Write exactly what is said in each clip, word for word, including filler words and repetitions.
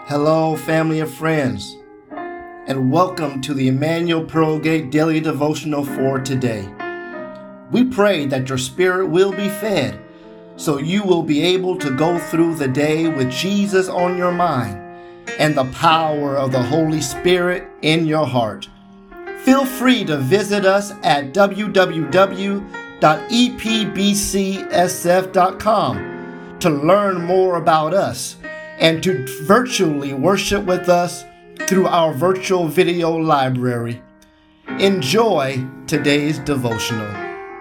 Hello, family and friends, and welcome to the Emmanuel Pearlgate Daily Devotional for today. We pray that your spirit will be fed, so you will be able to go through the day with Jesus on your mind and the power of the Holy Spirit in your heart. Feel free to visit us at w w w dot e p b c s f dot com to learn more about us and to virtually worship with us through our virtual video library. Enjoy today's devotional.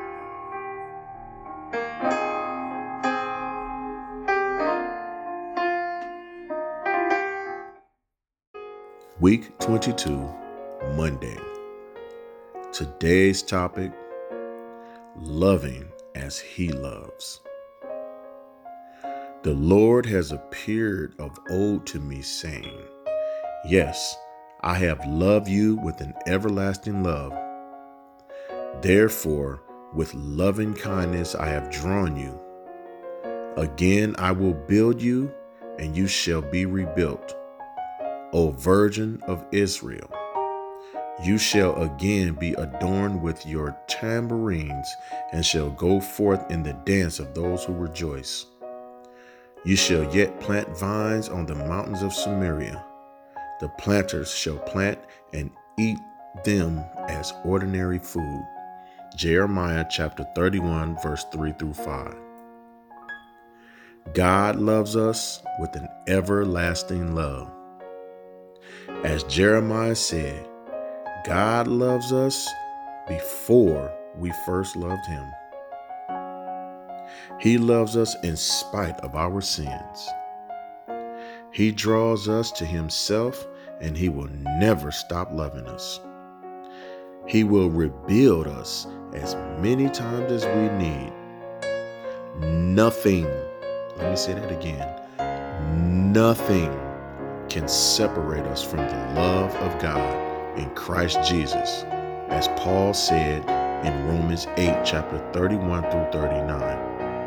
Week twenty-two, Monday. Today's topic, loving as He loves. The Lord has appeared of old to me, saying, Yes, I have loved you with an everlasting love. Therefore, with loving kindness I have drawn you. Again I will build you, and you shall be rebuilt, O Virgin of Israel. You shall again be adorned with your tambourines, and shall go forth in the dance of those who rejoice. You shall yet plant vines on the mountains of Samaria. The planters shall plant and eat them as ordinary food. Jeremiah chapter thirty-one, verse three through five. God loves us with an everlasting love. As Jeremiah said, God loves us before we first loved Him. He loves us in spite of our sins. He draws us to Himself, and He will never stop loving us. He will rebuild us as many times as we need. Nothing, let me say that again, nothing can separate us from the love of God in Christ Jesus, as Paul said in Romans eight, chapter thirty-one through thirty-nine.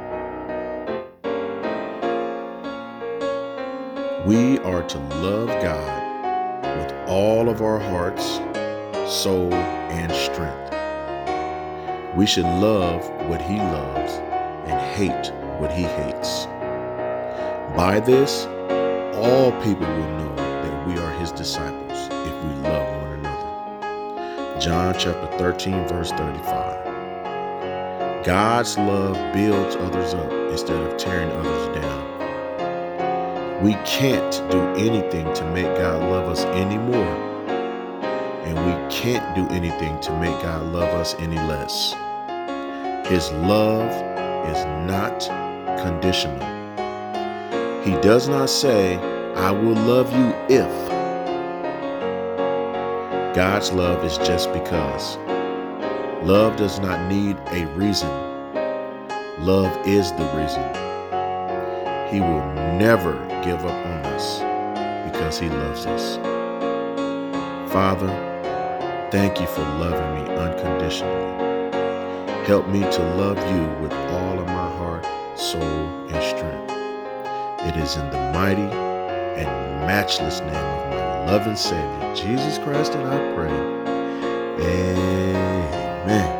We are to love God with all of our hearts, soul, and strength. We should love what He loves and hate what He hates. By this, all people will know that we are His disciples if we love one another. John chapter thirteen, verse thirty-five. God's love builds others up instead of tearing others down. We can't do anything to make God love us anymore, and we can't do anything to make God love us any less. His love is not conditional. He does not say, I will love you if. God's love is just because. Love does not need a reason. Love is the reason. He will never give up on us because He loves us. Father, thank you for loving me unconditionally. Help me to love you with all of my heart, soul, and strength. It is in the mighty and matchless name of my loving Savior, Jesus Christ, that I pray. Amen.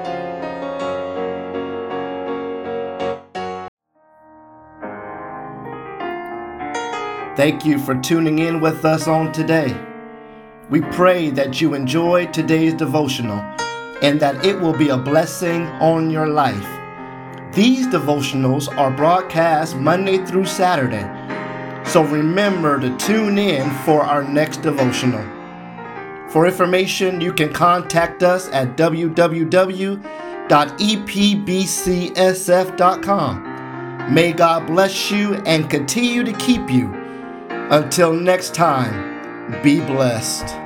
Thank you for tuning in with us on today. We pray that you enjoyed today's devotional and that it will be a blessing on your life. These devotionals are broadcast Monday through Saturday, so remember to tune in for our next devotional. For information, you can contact us at w w w dot e p b c s f dot com. May God bless you and continue to keep you. Until next time, be blessed.